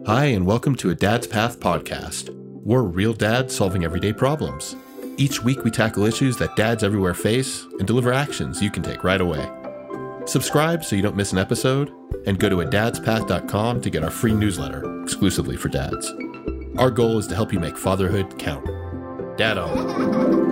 Hi, and welcome to a Dad's Path podcast. We're real dads solving everyday problems. Each week we tackle issues that dads everywhere face and deliver actions you can take right away. Subscribe so you don't miss an episode, and go to adadspath.com to get our free newsletter exclusively for dads. Our goal is to help you make fatherhood count. Dad on.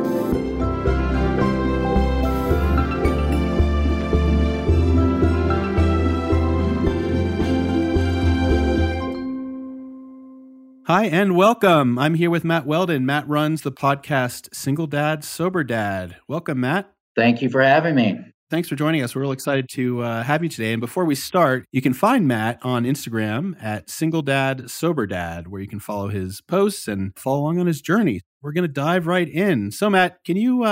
Hi, and welcome. I'm here with Matt Weldon. Matt runs the podcast Single Dad, Sober Dad. Welcome, Matt. Thank you for having me. Thanks for joining us. We're real excited to have you today. And before we start, you can find Matt on Instagram at Single Dad, Sober Dad, where you can follow his posts and follow along on his journey. We're going to dive right in. So, Matt, can you,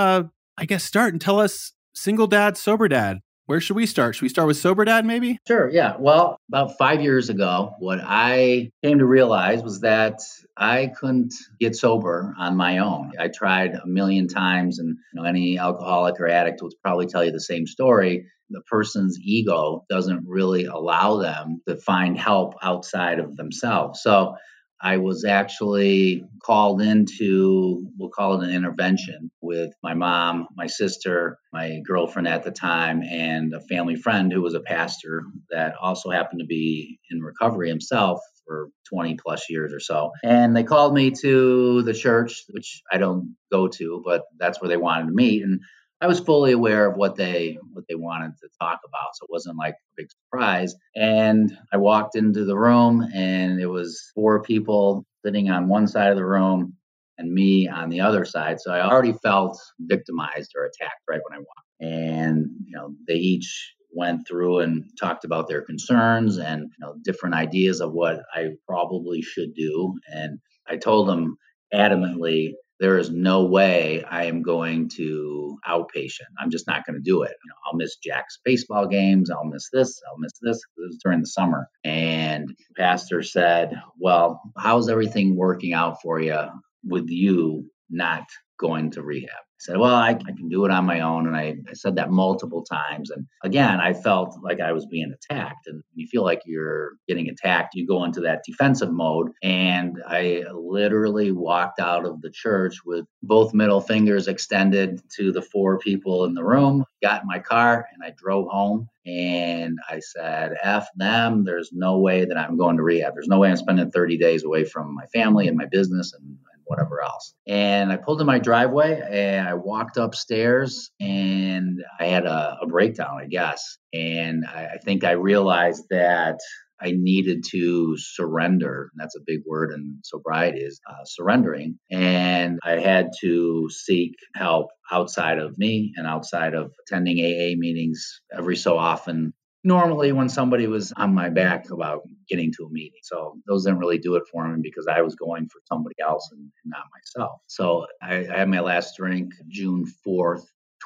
start and tell us Single Dad, Sober Dad? Where should we start? Should we start with Sober Dad, maybe? Sure, yeah. Well, about 5 years ago, what I came to realize was that I couldn't get sober on my own. I tried a million times, and any alcoholic or addict would probably tell you the same story. The person's ego doesn't really allow them to find help outside of themselves. So I was actually called into, we'll call it an intervention, with my mom, my sister, my girlfriend at the time, and a family friend who was a pastor that also happened to be in recovery himself for 20 plus years or so. And they called me to the church, which I don't go to, but that's where they wanted to meet. And I was fully aware of what they wanted to talk about, so it wasn't like a big surprise. And I walked into the room, and it was 4 people sitting on one side of the room and me on the other side. So I already felt victimized or attacked right when I walked. And they each went through and talked about their concerns and different ideas of what I probably should do. And I told them adamantly, there is no way I am going to outpatient. I'm just not going to do it. I'll miss Jack's baseball games. I'll miss this. It was during the summer. And the pastor said, well, how's everything working out for you with you not going to rehab? I said, well, I can do it on my own. And I said that multiple times. And again, I felt like I was being attacked. And when you feel like you're getting attacked, you go into that defensive mode. And I literally walked out of the church with both middle fingers extended to the 4 people in the room, got in my car, and I drove home. And I said, F them. There's no way that I'm going to rehab. There's no way I'm spending 30 days away from my family and my business and whatever else. And I pulled in my driveway and I walked upstairs and I had a breakdown, I guess. And I think I realized that I needed to surrender. And that's a big word in sobriety, is surrendering. And I had to seek help outside of me and outside of attending AA meetings every so often. Normally when somebody was on my back about getting to a meeting. So those didn't really do it for me because I was going for somebody else and not myself. So I had my last drink June 4th,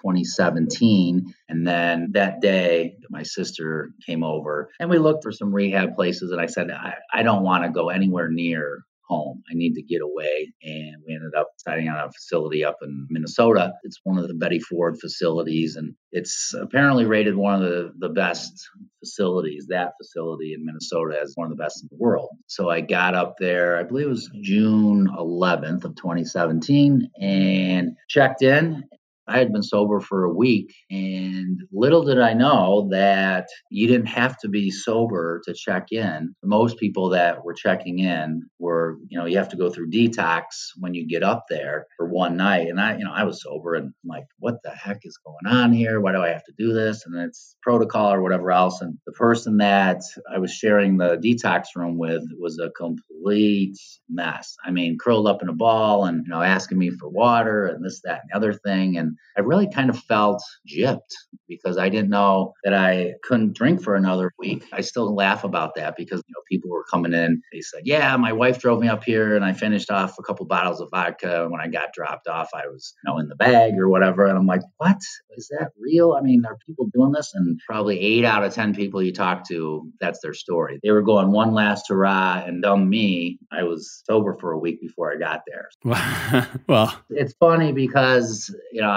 2017. And then that day, my sister came over and we looked for some rehab places. And I said, I don't want to go anywhere near home. I need to get away. And we ended up deciding on a facility up in Minnesota. It's one of the Betty Ford facilities, and it's apparently rated one of the best facilities, that facility in Minnesota, as one of the best in the world. So I got up there, I believe it was June 11th of 2017, and checked in. I had been sober for a week, and little did I know that you didn't have to be sober to check in. Most people that were checking in were, you have to go through detox when you get up there for one night. And I was sober, and I'm like, what the heck is going on here? Why do I have to do this? And it's protocol or whatever else. And the person that I was sharing the detox room with was a complete mess. I mean, curled up in a ball and, asking me for water and this, that, and the other thing. And I really kind of felt gypped because I didn't know that I couldn't drink for another week. I still laugh about that because, people were coming in. They said, yeah, my wife drove me up here and I finished off a couple bottles of vodka. And when I got dropped off, I was, in the bag or whatever. And I'm like, what? Is that real? I mean, are people doing this? And probably 8 out of 10 people you talk to, that's their story. They were going one last hurrah, and dumb me, I was sober for a week before I got there. Well, it's funny because, I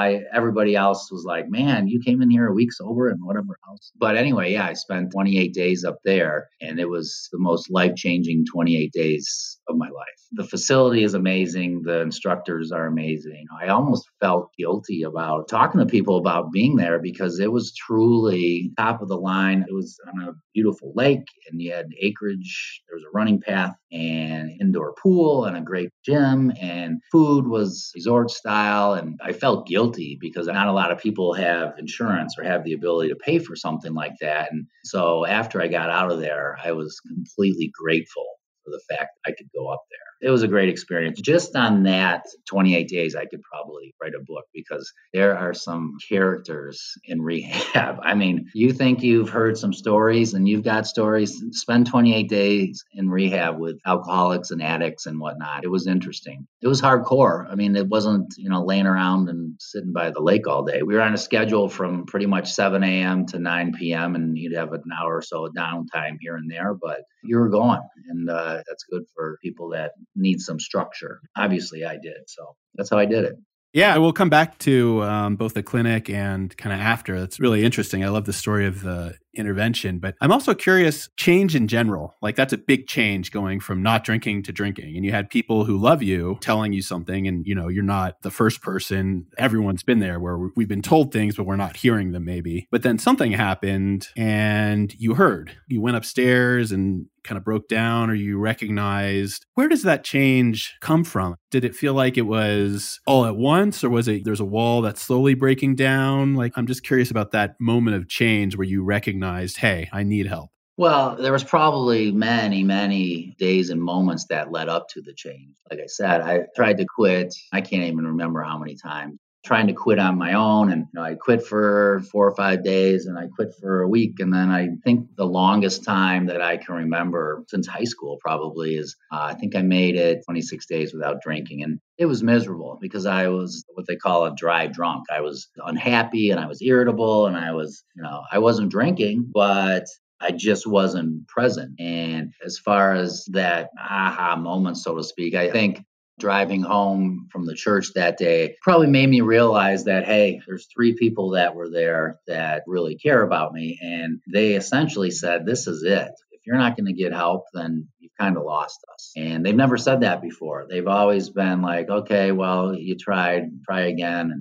everybody else was like, man, you came in here a week sober and whatever else. But anyway, yeah, I spent 28 days up there, and it was the most life-changing 28 days of my life. The facility is amazing. The instructors are amazing. I almost felt guilty about talking to people about being there because it was truly top of the line. It was on a beautiful lake, and you had acreage. There was a running path and indoor pool and a great gym, and food was resort style. And I felt guilty because not a lot of people have insurance or have the ability to pay for something like that. And so after I got out of there, I was completely grateful for the fact that I could go up there. It was a great experience. Just on that 28 days, I could probably write a book because there are some characters in rehab. I mean, you think you've heard some stories and you've got stories. Spend 28 days in rehab with alcoholics and addicts and whatnot. It was interesting. It was hardcore. I mean, it wasn't, laying around and sitting by the lake all day. We were on a schedule from pretty much 7 a.m. to 9 p.m. and you'd have an hour or so of downtime here and there, but you were going. And that's good for people that need some structure. Obviously, I did. So that's how I did it. Yeah, we'll come back to both the clinic and kind of after. It's really interesting. I love the story of the intervention, but I'm also curious, change in general. Like that's a big change going from not drinking to drinking. And you had people who love you telling you something and, you're not the first person. Everyone's been there where we've been told things, but we're not hearing them maybe. But then something happened and you heard. You went upstairs and kind of broke down, or you recognized, where does that change come from? Did it feel like it was all at once, or was it there's a wall that's slowly breaking down? Like, I'm just curious about that moment of change where you recognized, hey, I need help. Well, there was probably many, many days and moments that led up to the change. Like I said, I tried to quit. I can't even remember how many times. Trying to quit on my own. And I quit for 4 or 5 days and I quit for a week. And then I think the longest time that I can remember since high school probably is I think I made it 26 days without drinking. And it was miserable because I was what they call a dry drunk. I was unhappy and I was irritable and I was, I wasn't drinking, but I just wasn't present. And as far as that aha moment, so to speak, I think driving home from the church that day probably made me realize that, hey, there's 3 people that were there that really care about me. And they essentially said, this is it. If you're not going to get help, then you've kind of lost us. And they've never said that before. They've always been like, okay, well, you tried, try again.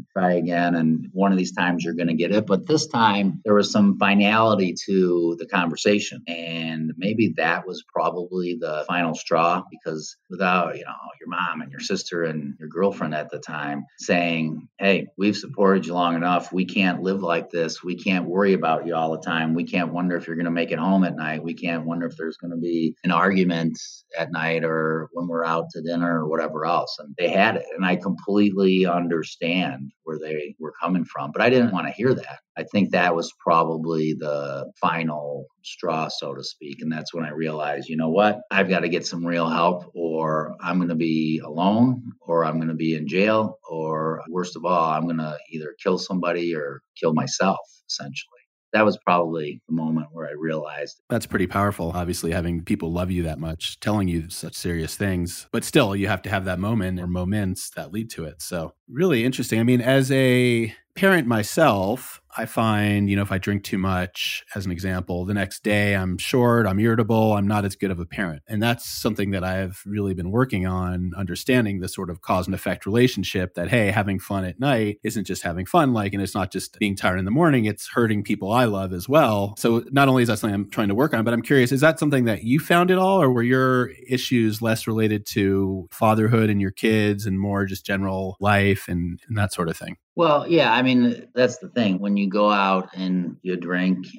And one of these times you're going to get it. But this time there was some finality to the conversation. And maybe that was probably the final straw because without, your mom and your sister and your girlfriend at the time saying, hey, we've supported you long enough. We can't live like this. We can't worry about you all the time. We can't wonder if you're going to make it home at night. We can't wonder if there's going to be an argument at night or when we're out to dinner or whatever else. And they had it. And I completely understand where they were coming from, but I didn't want to hear that. I think that was probably the final straw, so to speak. And that's when I realized, you know what, I've got to get some real help or I'm going to be alone or I'm going to be in jail or worst of all, I'm going to either kill somebody or kill myself, essentially. That was probably the moment where I realized. That's pretty powerful, obviously, having people love you that much, telling you such serious things. But still, you have to have that moment or moments that lead to it. So really interesting. I mean, as a parent myself, I find, if I drink too much, as an example, the next day I'm short, I'm irritable, I'm not as good of a parent. And that's something that I've really been working on, understanding the sort of cause and effect relationship that, hey, having fun at night isn't just having fun, and it's not just being tired in the morning, it's hurting people I love as well. So not only is that something I'm trying to work on, but I'm curious, is that something that you found at all, or were your issues less related to fatherhood and your kids and more just general life and that sort of thing? Well, yeah, I mean, that's the thing. When you go out and you drink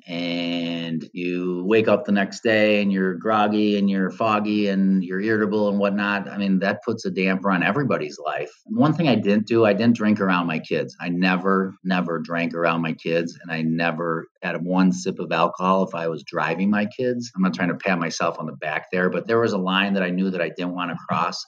and you wake up the next day and you're groggy and you're foggy and you're irritable and whatnot, I mean, that puts a damper on everybody's life. One thing I didn't do, I didn't drink around my kids. I never drank around my kids, and I never had one sip of alcohol if I was driving my kids. I'm not trying to pat myself on the back there, but there was a line that I knew that I didn't want to cross. But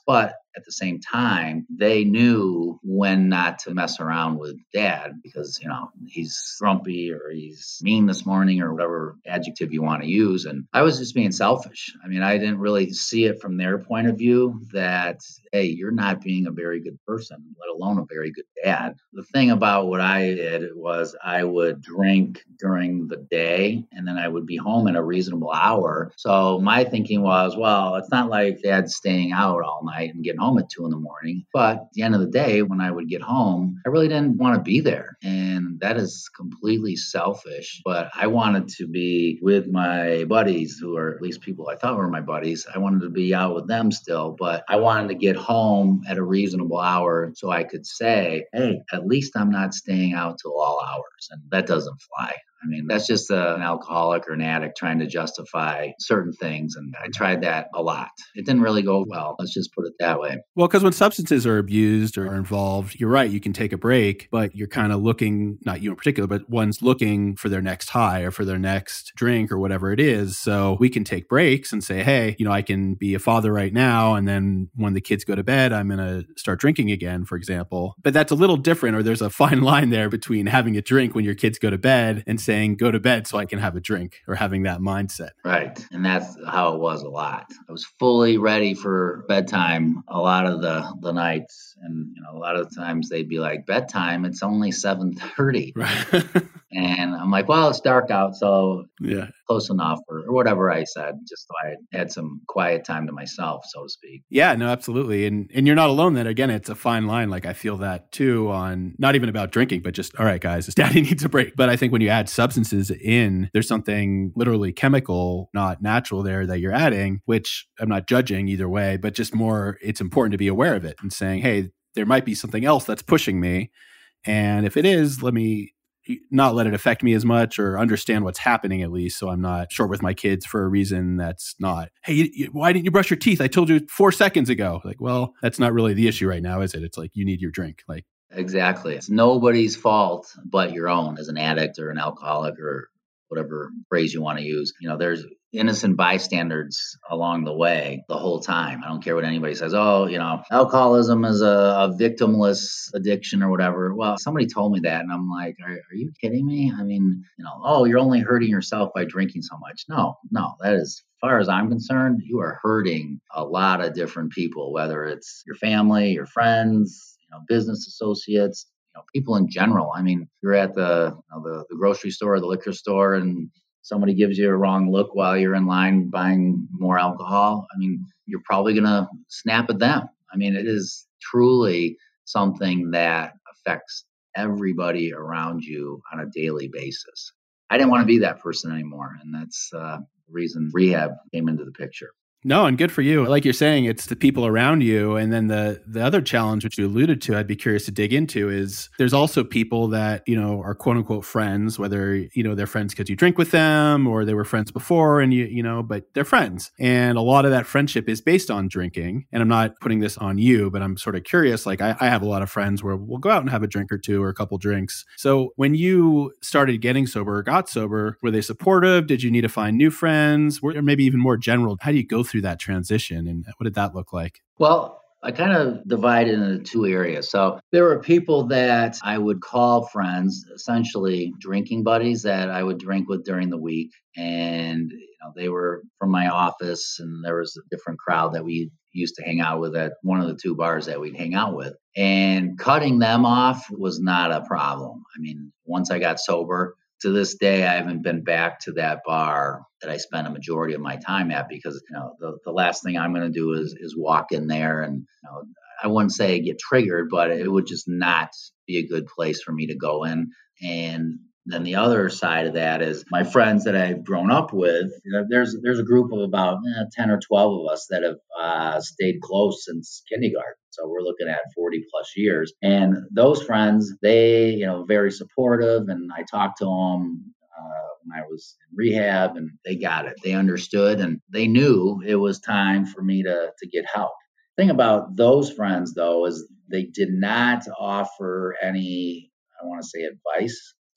at the same time, they knew when not to mess around with dad because, he's grumpy or he's mean this morning or whatever adjective you want to use. And I was just being selfish. I mean, I didn't really see it from their point of view that, hey, you're not being a very good person, let alone a very good dad. The thing about what I did was I would drink during the day and then I would be home at a reasonable hour. So my thinking was, well, it's not like dad's staying out all night and getting home at 2 a.m. But at the end of the day, when I would get home, I really didn't want to be there. And that is completely selfish. But I wanted to be with my buddies, who are at least people I thought were my buddies. I wanted to be out with them still, but I wanted to get home at a reasonable hour so I could say, hey, at least I'm not staying out till all hours. And that doesn't fly. I mean, that's just an alcoholic or an addict trying to justify certain things. And I tried that a lot. It didn't really go well. Let's just put it that way. Well, because when substances are abused or are involved, you're right, you can take a break, but you're kind of looking, not you in particular, but one's looking for their next high or for their next drink or whatever it is. So we can take breaks and say, hey, I can be a father right now. And then when the kids go to bed, I'm going to start drinking again, for example. But that's a little different, or there's a fine line there between having a drink when your kids go to bed and saying, go to bed so I can have a drink, or having that mindset. Right. And that's how it was a lot. I was fully ready for bedtime a lot of the nights. And, a lot of the times they'd be like, bedtime, it's only 7:30. Right. And I'm like, well, it's dark out, so yeah, close enough, or whatever I said, just so I had some quiet time to myself, so to speak. Yeah, no, absolutely. And you're not alone then. Again, it's a fine line. Like I feel that too on not even about drinking, but just, all right, guys, this daddy needs a break. But I think when you add substances in, there's something literally chemical, not natural there that you're adding, which I'm not judging either way, but just more, it's important to be aware of it and saying, hey, there might be something else that's pushing me. And if it is, let me not let it affect me as much, or understand what's happening at least, so I'm not short with my kids for a reason that's not, hey, why didn't you brush your teeth? I told you 4 seconds ago. Like, well, that's not really the issue right now, is it? It's like, you need your drink. Like, exactly. It's nobody's fault but your own as an addict or an alcoholic or whatever phrase you want to use. There's innocent bystanders along the way the whole time. I don't care what anybody says. Oh, alcoholism is a victimless addiction or whatever. Well, somebody told me that and I'm like, are you kidding me? I mean, oh, you're only hurting yourself by drinking so much. No, that is, as far as I'm concerned, you are hurting a lot of different people, whether it's your family, your friends, business associates, people in general. I mean, you're at the grocery store, the liquor store, and somebody gives you a wrong look while you're in line buying more alcohol. I mean, you're probably going to snap at them. I mean, it is truly something that affects everybody around you on a daily basis. I didn't want to be that person anymore. And that's the reason rehab came into the picture. No, and good for you. Like you're saying, it's the people around you. And then the other challenge, which you alluded to, I'd be curious to dig into, is there's also people that, are quote unquote friends, whether, they're friends because you drink with them or they were friends before and but they're friends. And a lot of that friendship is based on drinking. And I'm not putting this on you, but I'm sort of curious. Like I have a lot of friends where we'll go out and have a drink or two or a couple drinks. So when you started getting sober or got sober, were they supportive? Did you need to find new friends? Or maybe even more general, how do you go through that transition, and what did that look like? Well, I kind of divided into two areas. So there were people that I would call friends, essentially drinking buddies that I would drink with during the week. And they were from my office, and there was a different crowd that we used to hang out with at one of the two bars that we'd hang out with. And cutting them off was not a problem. I mean, once I got sober, to this day, I haven't been back to that bar that I spent a majority of my time at, because the last thing I'm going to do is walk in there and I wouldn't say get triggered, but it would just not be a good place for me to go in. And then the other side of that is my friends that I've grown up with. There's a group of about 10 or 12 of us that have stayed close since kindergarten. So we're looking at 40 plus years. And those friends, they, very supportive. And I talked to them when I was in rehab, and they got it. They understood, and they knew it was time for me to get help. The thing about those friends, though, is they did not offer any, I want to say, advice,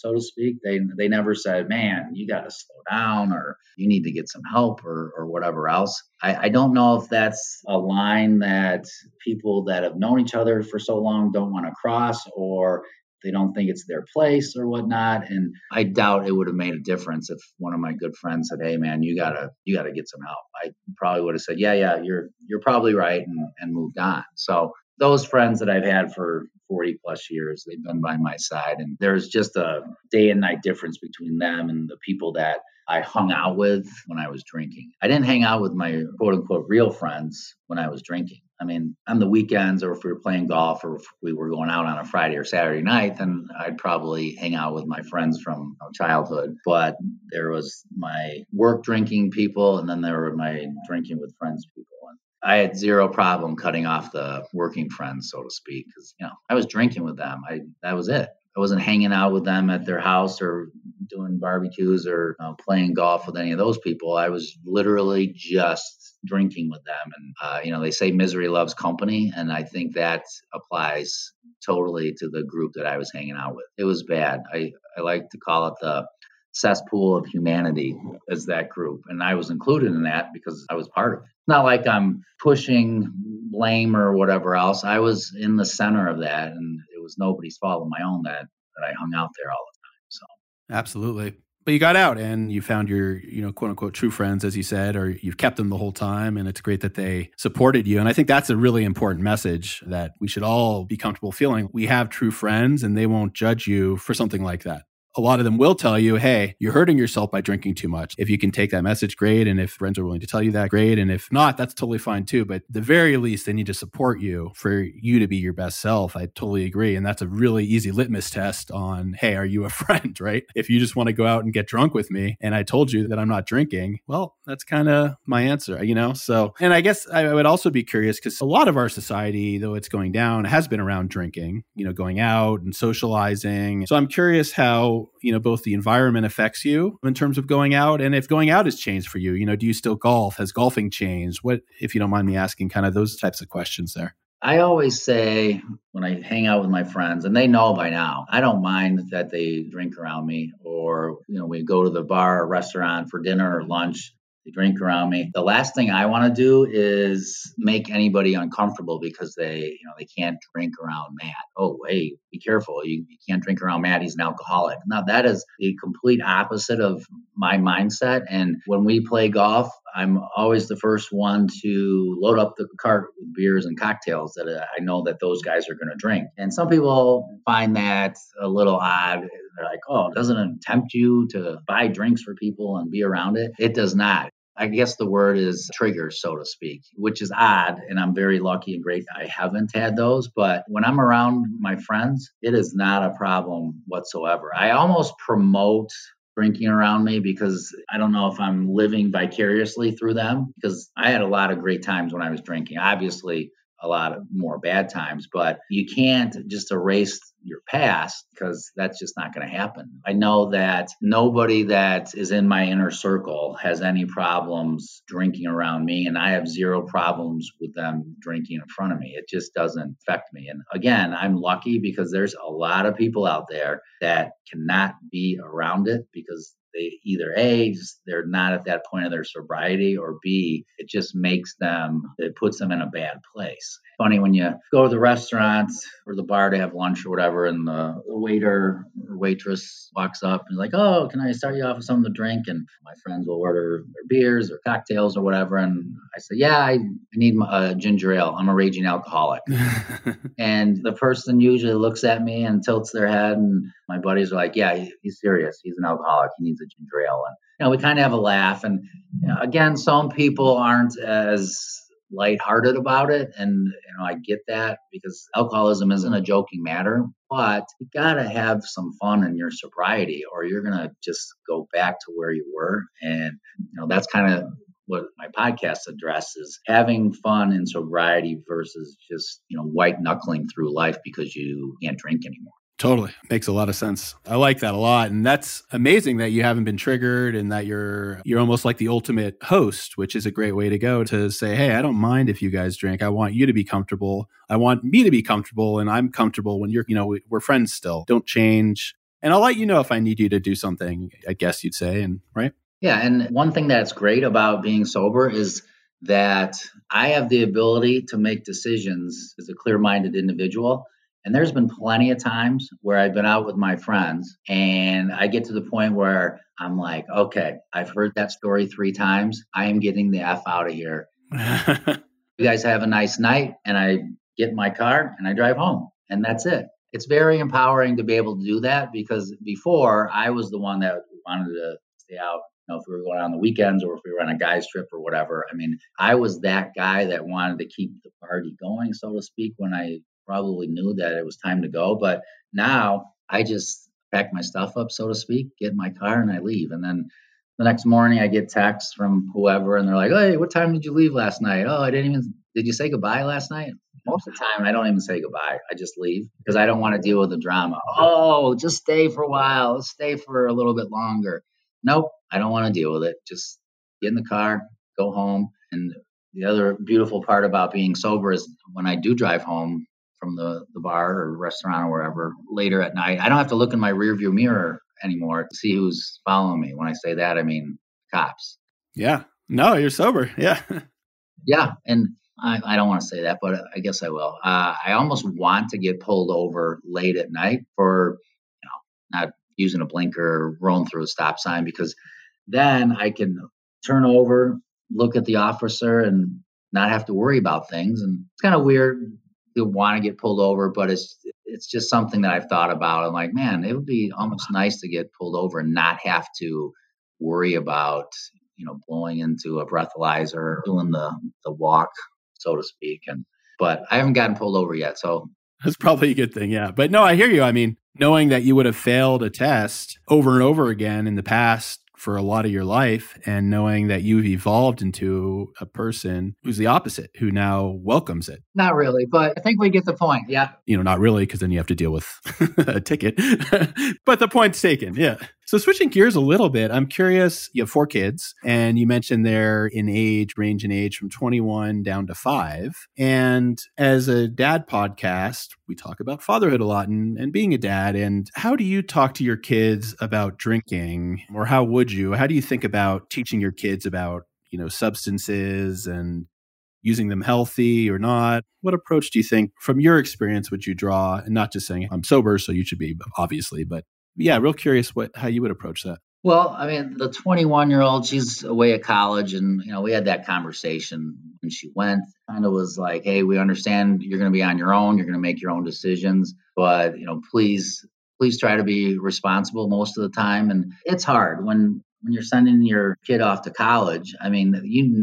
so to speak. They never said, man, you got to slow down or you need to get some help or whatever else. I don't know if that's a line that people that have known each other for so long don't want to cross, or they don't think it's their place or whatnot. And I doubt it would have made a difference if one of my good friends said, hey man, you gotta get some help. I probably would have said, yeah, you're probably right, and moved on. So those friends that I've had for 40 plus years, they've been by my side. And there's just a day and night difference between them and the people that I hung out with when I was drinking. I didn't hang out with my quote unquote real friends when I was drinking. I mean, on the weekends, or if we were playing golf, or if we were going out on a Friday or Saturday night, then I'd probably hang out with my friends from childhood. But there was my work drinking people, and then there were my drinking with friends people. And I had zero problem cutting off the working friends, so to speak, because I was drinking with them. That was it. I wasn't hanging out with them at their house or doing barbecues or playing golf with any of those people. I was literally just drinking with them. And, they say misery loves company. And I think that applies totally to the group that I was hanging out with. It was bad. I like to call it the cesspool of humanity as that group. And I was included in that because I was part of it. It's not like I'm pushing blame or whatever else. I was in the center of that, and it was nobody's fault of my own that I hung out there all the time. So absolutely. But you got out and you found your, quote unquote, true friends, as you said, or you've kept them the whole time. And it's great that they supported you. And I think that's a really important message, that we should all be comfortable feeling we have true friends and they won't judge you for something like that. A lot of them will tell you, hey, you're hurting yourself by drinking too much. If you can take that message, great. And if friends are willing to tell you that, great. And if not, that's totally fine too. But at the very least, they need to support you for you to be your best self. I totally agree. And that's a really easy litmus test on, hey, are you a friend, right? If you just want to go out and get drunk with me and I told you that I'm not drinking, well, that's kind of my answer, So, and I guess I would also be curious because a lot of our society, though it's going down, has been around drinking, going out and socializing. So I'm curious how, both the environment affects you in terms of going out, and if going out has changed for you. Do you still golf? Has golfing changed? What, if you don't mind me asking, kind of those types of questions there? I always say when I hang out with my friends, and they know by now, I don't mind that they drink around me, or, we go to the bar or restaurant for dinner or lunch. They drink around me. The last thing I want to do is make anybody uncomfortable because they can't drink around Matt. Oh, hey, be careful. You can't drink around Matt. He's an alcoholic. Now, that is the complete opposite of my mindset. And when we play golf, I'm always the first one to load up the cart with beers and cocktails that I know that those guys are going to drink. And some people find that a little odd. They're like, oh, doesn't it tempt you to buy drinks for people and be around it? It does not. I guess the word is triggers, so to speak, which is odd. And I'm very lucky and great I haven't had those. But when I'm around my friends, it is not a problem whatsoever. I almost promote drinking around me because I don't know if I'm living vicariously through them, because I had a lot of great times when I was drinking. Obviously, a lot of more bad times, but you can't just erase your past because that's just not going to happen. I know that nobody that is in my inner circle has any problems drinking around me, and I have zero problems with them drinking in front of me. It just doesn't affect me. And again, I'm lucky because there's a lot of people out there that cannot be around it because they either A, they're not at that point of their sobriety, or B, it puts them in a bad place. Funny when you go to the restaurant or the bar to have lunch or whatever, and the waiter or waitress walks up and is like, oh, can I start you off with something to drink? And my friends will order their beers or cocktails or whatever. And I say, yeah, I need a ginger ale. I'm a raging alcoholic. And the person usually looks at me and tilts their head. And my buddies are like, yeah, he's serious. He's an alcoholic. He needs a ginger ale. And, we kind of have a laugh. And again, some people aren't as lighthearted about it. And, I get that because alcoholism isn't a joking matter, but you got to have some fun in your sobriety or you're going to just go back to where you were. And, that's kind of what my podcast addresses, having fun in sobriety versus just, white knuckling through life because you can't drink anymore. Totally. Makes a lot of sense. I like that a lot. And that's amazing that you haven't been triggered and that you're almost like the ultimate host, which is a great way to go, to say, hey, I don't mind if you guys drink. I want you to be comfortable. I want me to be comfortable, and I'm comfortable when we're friends still. Don't change. And I'll let you know if I need you to do something, I guess you'd say, and right? Yeah. And one thing that's great about being sober is that I have the ability to make decisions as a clear minded individual. And there's been plenty of times where I've been out with my friends and I get to the point where I'm like, okay, I've heard that story 3 times. I am getting the F out of here. You guys have a nice night. And I get in my car and I drive home. And that's it. It's very empowering to be able to do that because before I was the one that wanted to stay out. If we were going on the weekends or if we were on a guy's trip or whatever. I mean, I was that guy that wanted to keep the party going, so to speak, when I probably knew that it was time to go. But now I just pack my stuff up, so to speak, get in my car and I leave. And then the next morning I get texts from whoever and they're like, hey, what time did you leave last night? Oh, did you say goodbye last night? Most of the time I don't even say goodbye. I just leave because I don't want to deal with the drama. Oh, just stay for a while. Stay for a little bit longer. Nope, I don't want to deal with it. Just get in the car, go home. And the other beautiful part about being sober is when I do drive home from the bar or restaurant or wherever later at night, I don't have to look in my rearview mirror anymore to see who's following me. When I say that, I mean cops. Yeah. No, you're sober. Yeah. Yeah. And I don't want to say that, but I guess I will. I almost want to get pulled over late at night for, not using a blinker or rolling through a stop sign, because then I can turn over, look at the officer and not have to worry about things. And it's kind of weird to want to get pulled over, but it's just something that I've thought about. I'm like, man, it would be almost nice to get pulled over and not have to worry about, blowing into a breathalyzer or doing the walk, so to speak. But I haven't gotten pulled over yet. So that's probably a good thing. Yeah. But no, I hear you. I mean, knowing that you would have failed a test over and over again in the past for a lot of your life, and knowing that you've evolved into a person who's the opposite, who now welcomes it. Not really, but I think we get the point. Yeah. Not really, because then you have to deal with a ticket. But the point's taken. Yeah. So switching gears a little bit, I'm curious, you have 4 kids and you mentioned they're range in age from 21 down to 5. And as a dad podcast, we talk about fatherhood a lot and being a dad. And how do you talk to your kids about drinking, or how would you? How do you think about teaching your kids about, substances and using them healthy or not? What approach do you think from your experience would you draw? And not just saying I'm sober, so you should be, obviously, but yeah, real curious how you would approach that. Well, I mean, the 21-year-old, she's away at college and, we had that conversation when she went. Kind of was like, hey, we understand you're going to be on your own. You're going to make your own decisions, but, please try to be responsible most of the time. And it's hard when you're sending your kid off to college. I mean,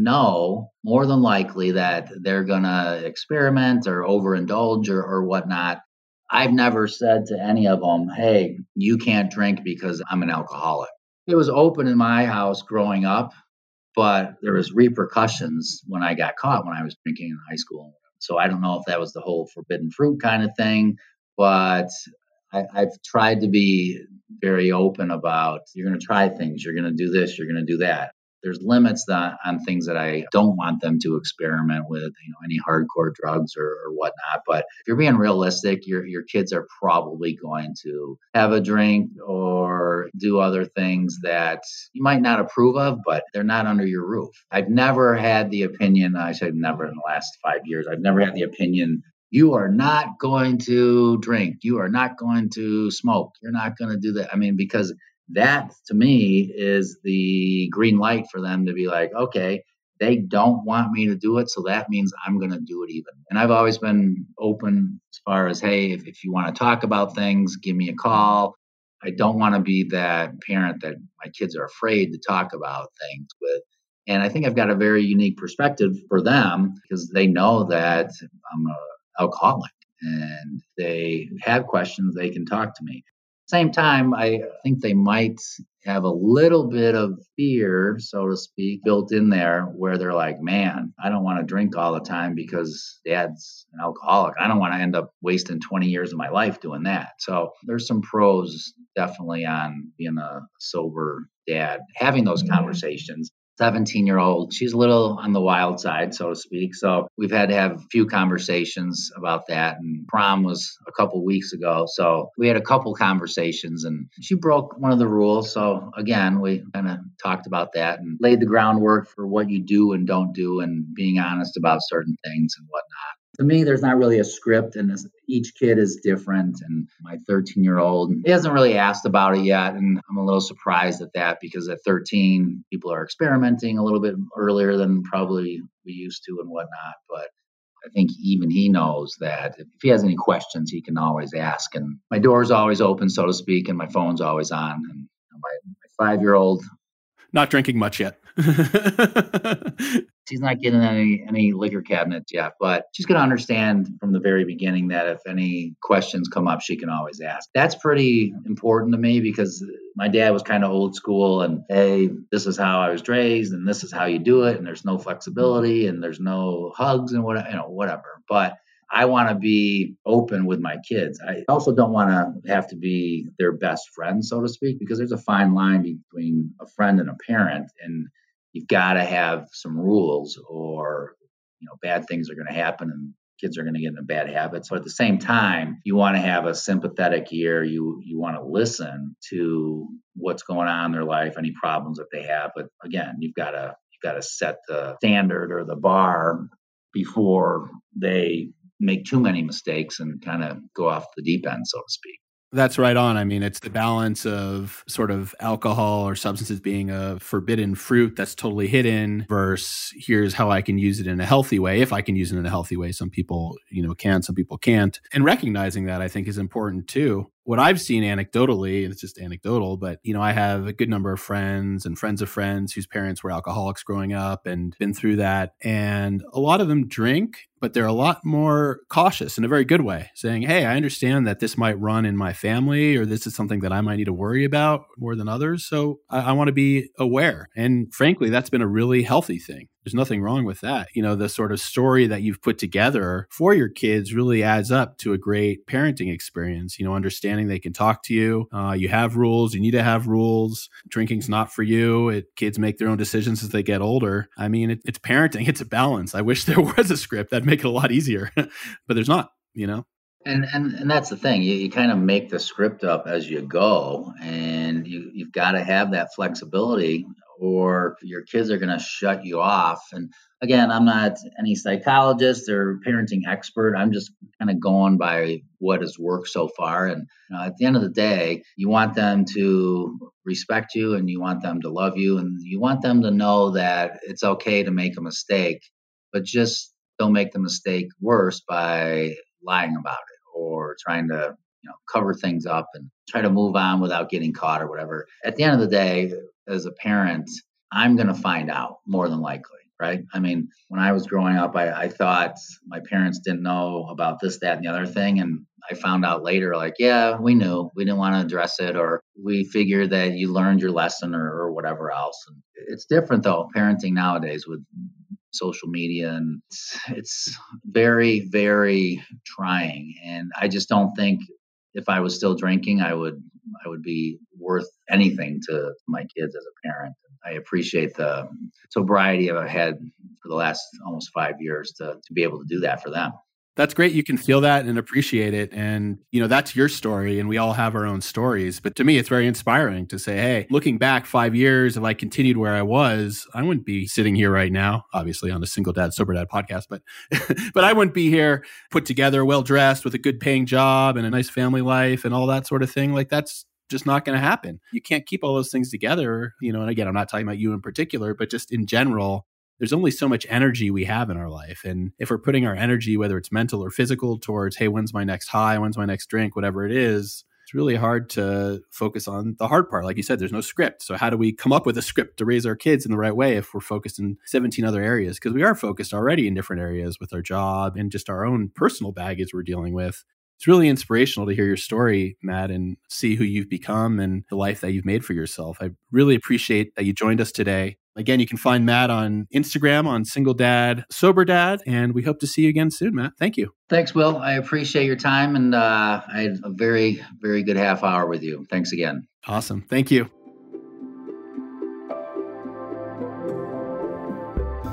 more than likely that they're going to experiment or overindulge or whatnot. I've never said to any of them, hey, you can't drink because I'm an alcoholic. It was open in my house growing up, but there was repercussions when I got caught when I was drinking in high school. So I don't know if that was the whole forbidden fruit kind of thing, but I've tried to be very open about, you're going to try things, you're going to do this, you're going to do that. There's limits on things that I don't want them to experiment with, any hardcore drugs or whatnot. But if you're being realistic, your kids are probably going to have a drink or do other things that you might not approve of, but they're not under your roof. I've never had the opinion, I said never in the last 5 years, I've never had the opinion, you are not going to drink, you are not going to smoke, you're not going to do that. I mean, because that to me is the green light for them to be like, okay, they don't want me to do it, so that means I'm going to do it even. And I've always been open as far as, hey, if you want to talk about things, give me a call. I don't want to be that parent that my kids are afraid to talk about things with. And I think I've got a very unique perspective for them because they know that I'm an alcoholic and they have questions, they can talk to me. Same time, I think they might have a little bit of fear, so to speak, built in there where they're like, man, I don't want to drink all the time because dad's an alcoholic. I don't want to end up wasting 20 years of my life doing that. So there's some pros definitely on being a sober dad, having those conversations. 17-year-old. She's a little on the wild side, so to speak. So we've had to have a few conversations about that. And prom was a couple weeks ago. So we had a couple conversations and she broke one of the rules. So again, we kind of talked about that and laid the groundwork for what you do and don't do and being honest about certain things and whatnot. To me, there's not really a script, and each kid is different. And my 13-year-old, he hasn't really asked about it yet. And I'm a little surprised at that because at 13, people are experimenting a little bit earlier than probably we used to and whatnot. But I think even he knows that if he has any questions, he can always ask. And my door's always open, so to speak, and my phone's always on. And my 5-year-old, not drinking much yet. She's not getting any liquor cabinets yet, but she's going to understand from the very beginning that if any questions come up, she can always ask. That's pretty important to me because my dad was kind of old school and, hey, this is how I was raised and this is how you do it. And there's no flexibility and there's no hugs and whatever. But I want to be open with my kids. I also don't want to have to be their best friend, so to speak, because there's a fine line between a friend and a parent. And you've got to have some rules or, bad things are going to happen and kids are going to get into bad habits. So at the same time, you want to have a sympathetic ear. You want to listen to what's going on in their life, any problems that they have. But again, you've got to set the standard or the bar before they make too many mistakes and kind of go off the deep end, so to speak. That's right on. I mean, it's the balance of sort of alcohol or substances being a forbidden fruit that's totally hidden versus here's how I can use it in a healthy way. If I can use it in a healthy way, some people, can, some people can't. And recognizing that I think is important too. What I've seen anecdotally, and it's just anecdotal, but, I have a good number of friends and friends of friends whose parents were alcoholics growing up and been through that. And a lot of them drink, but they're a lot more cautious in a very good way, saying, hey, I understand that this might run in my family or this is something that I might need to worry about more than others. So I want to be aware. And frankly, that's been a really healthy thing. There's nothing wrong with that. The sort of story that you've put together for your kids really adds up to a great parenting experience. Understanding they can talk to you. You have rules. You need to have rules. Drinking's not for you. Kids make their own decisions as they get older. I mean, it's parenting. It's a balance. I wish there was a script that'd make it a lot easier, but there's not, And that's the thing. You kind of make the script up as you go, and you've got to have that flexibility or your kids are going to shut you off. And again, I'm not any psychologist or parenting expert. I'm just kind of going by what has worked so far. And at the end of the day, you want them to respect you and you want them to love you and you want them to know that it's okay to make a mistake, but just don't make the mistake worse by lying about it or trying to cover things up and try to move on without getting caught or whatever. At the end of the day, as a parent, I'm going to find out more than likely, right? I mean, when I was growing up, I thought my parents didn't know about this, that, and the other thing. And I found out later, like, yeah, we knew. We didn't want to address it, or we figured that you learned your lesson or whatever else. And it's different, though, parenting nowadays with social media, and it's very, very trying. And I just don't think if I was still drinking, I would be worth anything to my kids as a parent. I appreciate the sobriety I've had for the last almost 5 years to be able to do that for them. That's great. You can feel that and appreciate it. And, that's your story and we all have our own stories. But to me, it's very inspiring to say, hey, looking back 5 years, if I continued where I was, I wouldn't be sitting here right now, obviously on the Single Dad, Sober Dad podcast, but but I wouldn't be here put together, well-dressed with a good paying job and a nice family life and all that sort of thing. Like that's just not going to happen. You can't keep all those things together, and again, I'm not talking about you in particular, but just in general, there's only so much energy we have in our life. And if we're putting our energy, whether it's mental or physical, towards, hey, when's my next high, when's my next drink, whatever it is, it's really hard to focus on the hard part. Like you said, there's no script. So how do we come up with a script to raise our kids in the right way if we're focused in 17 other areas? Because we are focused already in different areas with our job and just our own personal baggage we're dealing with. It's really inspirational to hear your story, Matt, and see who you've become and the life that you've made for yourself. I really appreciate that you joined us today. Again, you can find Matt on Instagram on Single Dad, Sober Dad, and we hope to see you again soon, Matt. Thank you. Thanks, Will. I appreciate your time, and I had a very, very good half hour with you. Thanks again. Awesome. Thank you.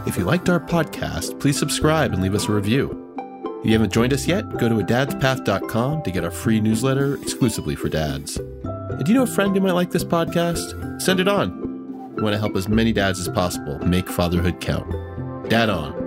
If you liked our podcast, please subscribe and leave us a review. If you haven't joined us yet, go to adadspath.com to get our free newsletter exclusively for dads. And do you know a friend who might like this podcast? Send it on. We want to help as many dads as possible make fatherhood count. Dad on.